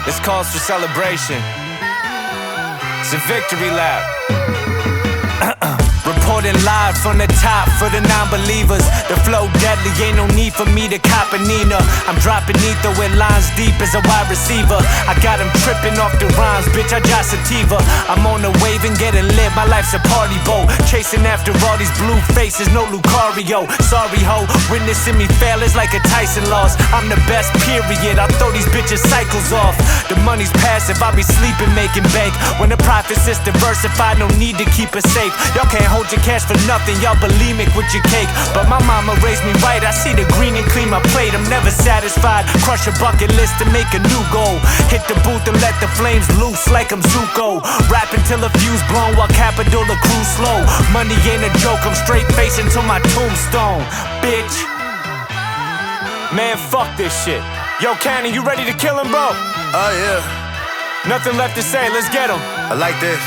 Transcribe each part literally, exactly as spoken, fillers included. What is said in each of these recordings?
This calls for celebration. It's a victory lap. Reporting live from the top for the non-believers. The flow deadly, ain't no need for me to cop a Nina. I'm dropping ether with lines deep as a wide receiver. I got him tripping off the rhymes, bitch, I got sativa. I'm on the wave and getting lit, my life's a party boat. Chasing after all these blue faces, no Lucario. Sorry ho, witnessing me fail is like a Tyson loss. I'm the best, period, I'll throw these bitches cycles off. The money's passive, I be sleeping making bank. When the profit is diversified, no need to keep it safe. Y'all can't hold your cash for nothing, y'all bulimic with your cake. But my mama raised me right, I see the green and clean my plate. I'm never satisfied, crush a bucket list to make a new goal. Hit the booth and let the flames loose like I'm Zuko. Rap until a fuse blown while Capital the crew slow. Money ain't a joke, I'm straight facing to my tombstone, bitch. Man, fuck this shit. Yo, Cannon, you ready to kill him, bro? Oh yeah. Nothing left to say, let's get him. I like this.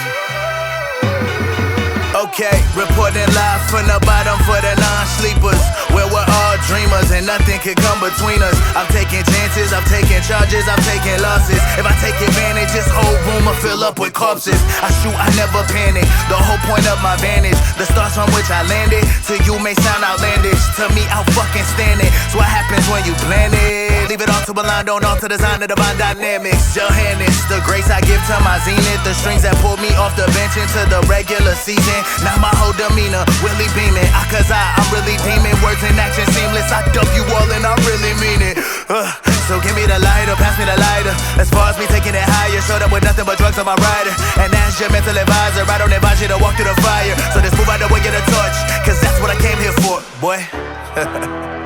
Okay, reporting live from the bottom for the non-sleepers, where we're all dreamers and nothing can come between us. I'm taking chances, I'm taking charges, I'm taking losses. If I take advantage, this whole room will fill up with corpses. I shoot, I never panic, the whole point of my vantage. The stars from which I landed, to you may sound outlandish. To me, I'll fucking stand it. So what happens when you plan it? Leave it all to blind, don't off to the design of divine dynamics. Johannes, the grace I give to my zenith. The strings that pulled me off the bench into the regular season. Now my whole demeanor really beaming, I, cause I, I'm really demon. Words and action seamless, I dub you all and I really mean it. uh, So give me the lighter, pass me the lighter. As far as me taking it higher, showed up with nothing but drugs on my rider. And that's your mental advisor, I don't advise you to walk through the fire. So just move out the way of the torch, cause that's what I came here for, boy.